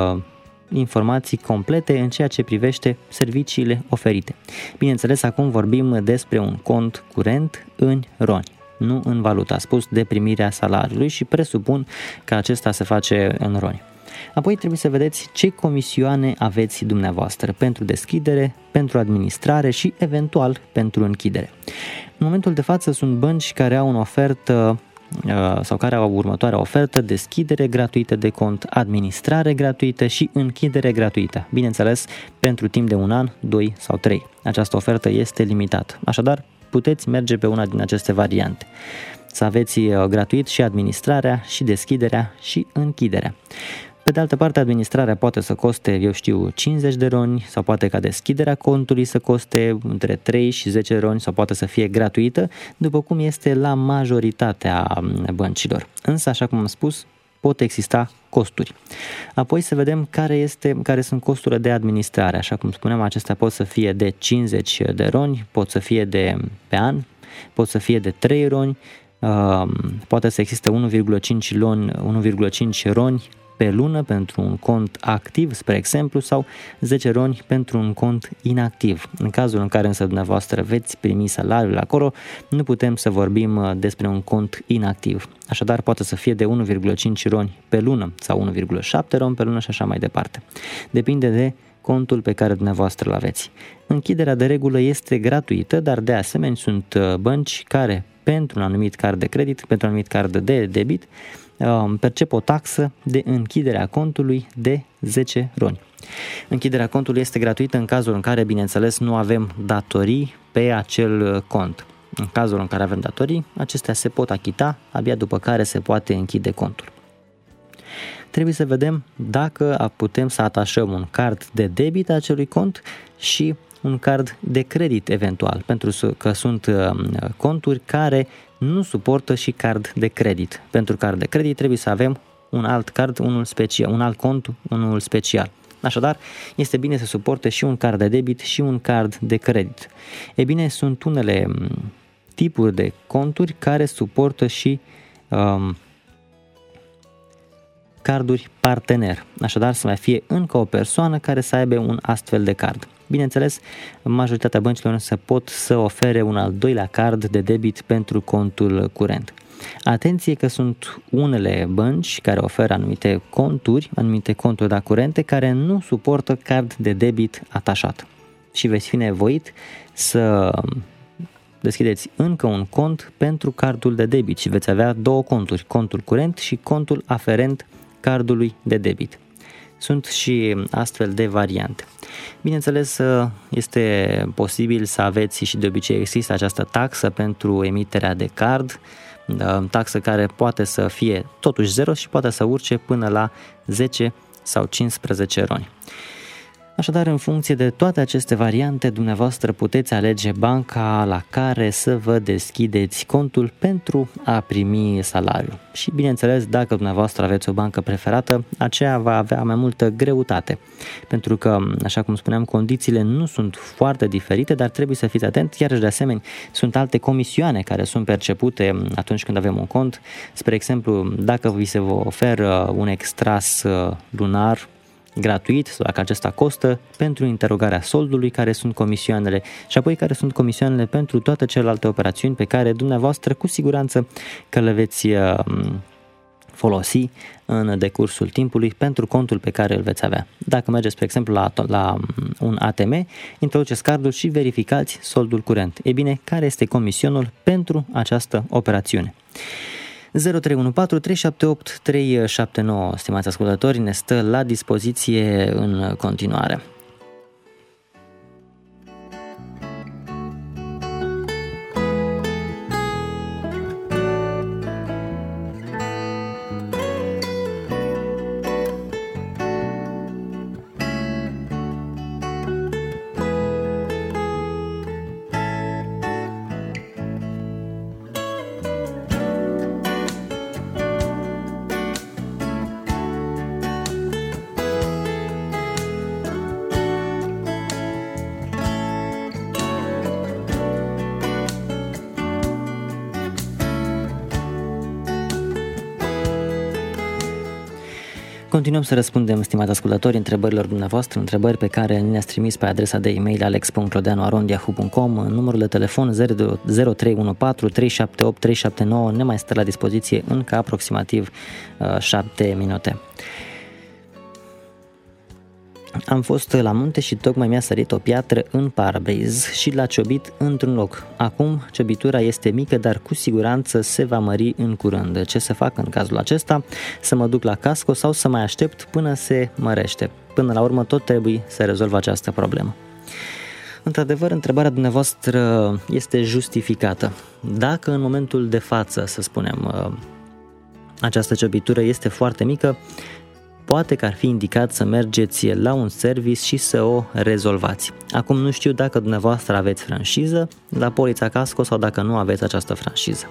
informații complete în ceea ce privește serviciile oferite. Bineînțeles, acum vorbim despre un cont curent în roni, nu în valută, a spus de primirea salariului și presupun că acesta se face în roni. Apoi trebuie să vedeți ce comisioane aveți dumneavoastră pentru deschidere, pentru administrare și eventual pentru închidere. În momentul de față sunt bănci care au o ofertă sau care au următoarea ofertă: deschidere gratuită de cont, administrare gratuită și închidere gratuită. Bineînțeles, pentru timp de un an, doi sau trei. Această ofertă este limitată. Așadar, puteți merge pe una din aceste variante. Să aveți gratuit și administrarea, și deschiderea, și închiderea. Pe de altă parte, administrarea poate să coste, eu știu, cincizeci de roni sau poate ca deschiderea contului să coste între trei și zece roni sau poate să fie gratuită, după cum este la majoritatea băncilor. Însă, așa cum am spus, pot exista costuri. Apoi să vedem care, este, care sunt costurile de administrare. Așa cum spuneam, acestea pot să fie de cincizeci de roni, pot să fie de pe an, pot să fie de trei roni, uh, poate să existe unu virgulă cinci roni, unu virgulă cinci roni pe lună pentru un cont activ, spre exemplu, sau zece roni pentru un cont inactiv. În cazul în care însă dumneavoastră veți primi salariul acolo, nu putem să vorbim despre un cont inactiv. Așadar, poate să fie de unu virgulă cinci roni pe lună sau unu virgulă șapte roni pe lună și așa mai departe. Depinde de contul pe care dumneavoastră îl aveți. Închiderea de regulă este gratuită, dar de asemenea sunt bănci care pentru un anumit card de credit, pentru un anumit card de debit, percep o taxă de închidere a contului de zece roni. Închiderea contului este gratuită în cazul în care, bineînțeles, nu avem datorii pe acel cont. În cazul în care avem datorii, acestea se pot achita, abia după care se poate închide contul. Trebuie să vedem dacă putem să atașăm un card de debit a acelui cont și un card de credit eventual, pentru că sunt conturi care nu suportă și card de credit. Pentru card de credit trebuie să avem un alt card, unul special, un alt cont, unul special. Așadar, este bine să suporte și un card de debit și un card de credit. E bine, sunt unele tipuri de conturi care suportă și um, carduri partener. Așadar, să mai fie încă o persoană care să aibă un astfel de card. Bineînțeles, majoritatea băncilor se pot să ofere un al doilea card de debit pentru contul curent. Atenție că sunt unele bănci care oferă anumite conturi, anumite conturi de curente care nu suportă card de debit atașat. Și veți fi nevoit să deschideți încă un cont pentru cardul de debit și veți avea două conturi, contul curent și contul aferent cardului de debit. sunt și astfel de variante. Bineînțeles, este posibil să aveți și de obicei există această taxă pentru emiterea de card, taxă care poate să fie totuși zero și poate să urce până la zece sau cincisprezece roni. Așadar, în funcție de toate aceste variante, dumneavoastră puteți alege banca la care să vă deschideți contul pentru a primi salariul. Și, bineînțeles, dacă dumneavoastră aveți o bancă preferată, aceea va avea mai multă greutate. Pentru că, așa cum spuneam, condițiile nu sunt foarte diferite, dar trebuie să fiți atenți. Iarăși, de asemenea, sunt alte comisioane care sunt percepute atunci când avem un cont. Spre exemplu, dacă vi se oferă un extras lunar gratuit sau dacă acesta costă, pentru interogarea soldului, care sunt comisioanele și apoi care sunt comisioanele pentru toate celelalte operațiuni pe care dumneavoastră cu siguranță că le veți folosi în decursul timpului pentru contul pe care îl veți avea. Dacă mergeți, spre exemplu, la, la un A T M, introduceți cardul și verificați soldul curent. E bine, care este comisionul pentru această operațiune? zero trei unu patru trei șapte opt trei șapte nouă, stimați ascultători, ne stă la dispoziție în continuare. Continuăm să răspundem, stimați ascultători, întrebărilor dumneavoastră, întrebări pe care ne-ați trimis pe adresa de e-mail alex punct clodeanu arond yahoo punct com, numărul de telefon zero trei unu patru trei șapte opt trei șapte nouă ne mai stă la dispoziție încă aproximativ șapte minute. Am fost la munte și tocmai mi-a sărit o piatră în parabriz și l-a ciobit într-un loc. Acum ciobitura este mică, dar cu siguranță se va mări în curând. Ce să fac în cazul acesta? Să mă duc la casco sau să mai aștept până se mărește? Până la urmă tot trebuie să rezolv această problemă. Într-adevăr, întrebarea dumneavoastră este justificată. Dacă în momentul de față, să spunem, această ciobitură este foarte mică, poate că ar fi indicat să mergeți la un service și să o rezolvați. Acum nu știu dacă dumneavoastră aveți franșiză la polița casco sau dacă nu aveți această franșiză.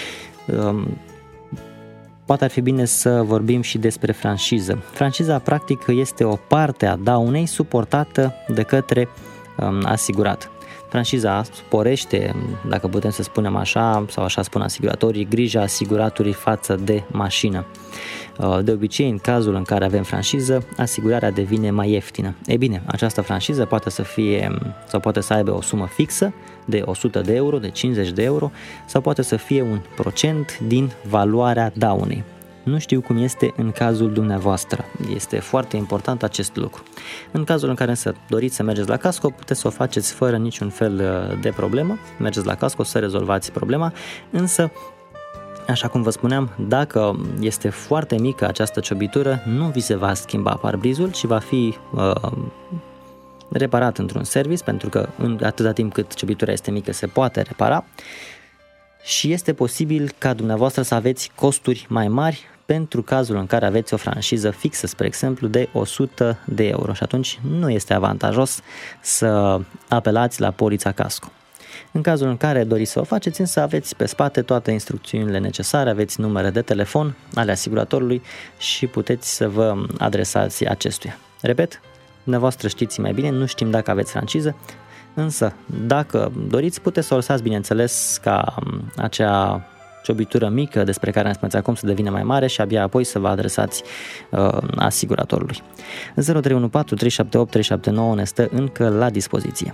Poate ar fi bine să vorbim și despre franșiză. Franșiza practic este o parte a daunei suportată de către asigurat. Franșiza sporește, dacă putem să spunem așa, sau așa spun asiguratorii, grija asiguraturii față de mașină. De obicei, în cazul în care avem franșiză, asigurarea devine mai ieftină. Ei bine, această franșiză poate să fie sau poate să aibă o sumă fixă de o sută de euro, de cincizeci de euro, sau poate să fie un procent din valoarea daunei. Nu știu cum este în cazul dumneavoastră. Este foarte important acest lucru. În cazul în care să doriți să mergeți la casco, puteți să o faceți fără niciun fel de problemă. Mergeți la casco să rezolvați problema, însă, așa cum vă spuneam, dacă este foarte mică această ciobitură, nu vi se va schimba parbrizul, ci va fi uh, reparat într-un service, pentru că în atâta timp cât ciobitura este mică se poate repara. Și este posibil ca dumneavoastră să aveți costuri mai mari pentru cazul în care aveți o franșiză fixă, spre exemplu, de o sută de euro și atunci nu este avantajos să apelați la polița casco. În cazul în care doriți să o faceți, însă aveți pe spate toate instrucțiunile necesare, aveți numere de telefon ale asiguratorului și puteți să vă adresați acestuia. Repet, dumneavoastră știți mai bine, nu știm dacă aveți franciză, însă dacă doriți puteți să o lăsați, bineînțeles, ca acea ciobitură mică despre care ne spuneți acum să devină mai mare și abia apoi să vă adresați uh, asiguratorului. zero trei unu patru trei șapte opt trei șapte nouă ne stă încă la dispoziție.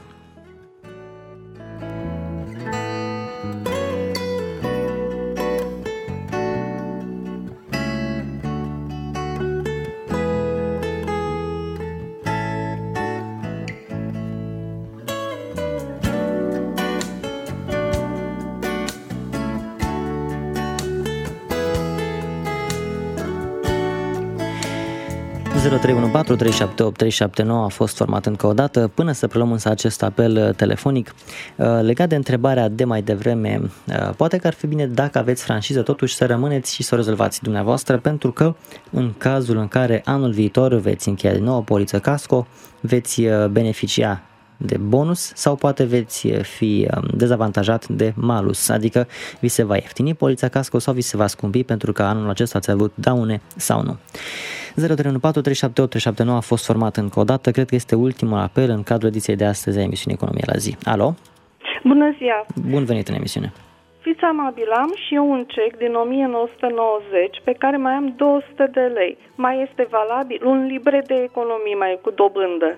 zero trei unu patru trei șapte opt trei șapte nouă a fost format încă o dată, până să preluăm însă acest apel telefonic. Legat de întrebarea de mai devreme, poate că ar fi bine, dacă aveți franciză, totuși să rămâneți și să o rezolvați dumneavoastră, pentru că în cazul în care anul viitor veți încheia din nou o poliță casco, veți beneficia de bonus sau poate veți fi dezavantajat de malus, adică vi se va ieftini polița casco sau vi se va scumpi pentru că anul acesta ați avut daune sau nu. zero trei unu patru trei șapte opt trei șapte nouă a fost format încă o dată, cred că este ultimul apel în cadrul ediției de astăzi a emisiunii Economia la zi. Alo? Bună ziua! Bun venit în emisiune! Fiți amabil, am și eu un cec din o mie nouă sute nouăzeci pe care mai am două sute de lei. Mai este valabil? Un livret de economie mai cu dobândă.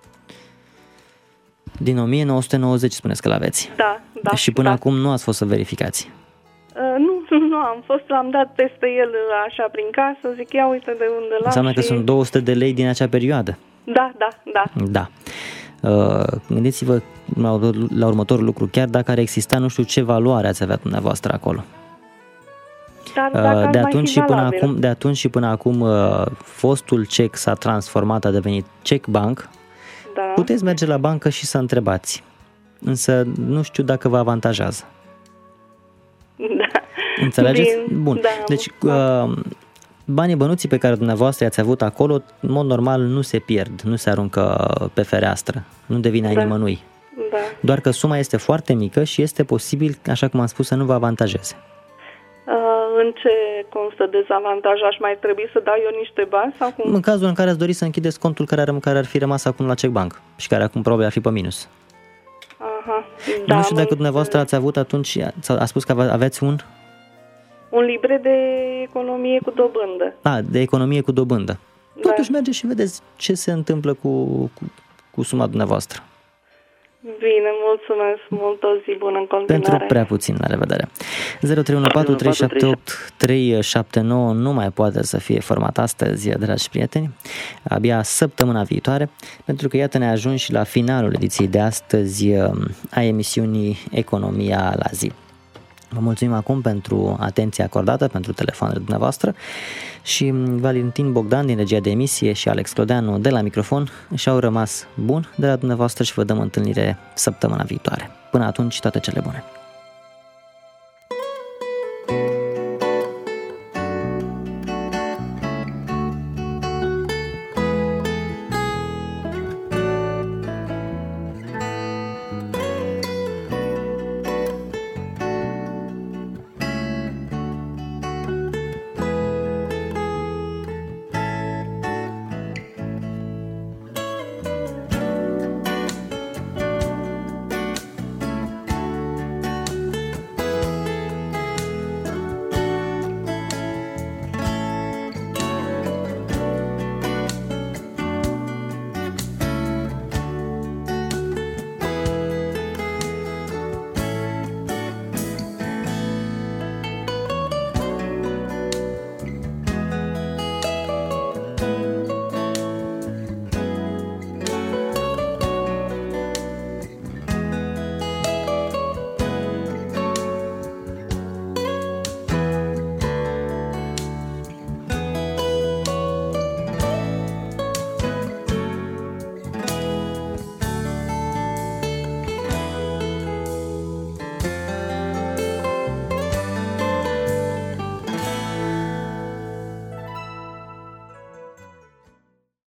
Din o mie nouă sute nouăzeci spuneți că l-aveți. Da, da. Și până da. acum nu ați fost să verificați? Uh, nu, nu am fost, l-am dat peste el așa prin casă, zic, ia uite de unde l-am. Înseamnă și... că sunt două sute de lei din acea perioadă? Da, da, da. Da. Uh, gândiți-vă la, la următorul lucru, chiar dacă ar exista nu știu ce valoare ați avea dumneavoastră acolo. Dar dacă de atunci și până valabil. acum, de atunci și până acum uh, fostul cec s-a transformat, a devenit cec banc. Da. Puteți merge la bancă și să întrebați. Însă nu știu dacă vă avantajează. Da. Înțelegeți? Bine. Bun. Da. Deci uh, banii bănuții pe care dumneavoastră i-ați avut acolo, în mod normal nu se pierd, nu se aruncă pe fereastră, nu devine ai Da. nimănui. Da. Doar că suma este foarte mică și este posibil, așa cum am spus, să nu vă avantajeze. Uh, în ce constă dezavantaj? Aș mai trebui să dau eu niște bani sau cum? În cazul în care ați dori să închideți contul care ar, care ar fi rămas acum la CecBank și care acum probabil ar fi pe minus. Aha. Da, Nu știu dacă mă- dumneavoastră ați avut atunci, a spus că ave- aveți un... Un livret de economie cu dobândă. A, de economie cu dobândă. Da. Totuși mergeți și vedeți ce se întâmplă cu, cu, cu suma dumneavoastră. Bine, mulțumesc mult, o zi bună în continuare. Pentru prea puțin, la revedere. zero trei unu patru trei șapte opt trei șapte nouă nu mai poate să fie format astăzi, dragi prieteni, abia săptămâna viitoare, pentru că iată ne ajung și la finalul ediției de astăzi a emisiunii Economia la zi. Vă mulțumim acum pentru atenția acordată, pentru telefoanele dumneavoastră și Valentin Bogdan din regia de emisie și Alex Clodeanu de la microfon și-au rămas bun de la dumneavoastră și vă dăm întâlnire săptămâna viitoare. Până atunci, toate cele bune!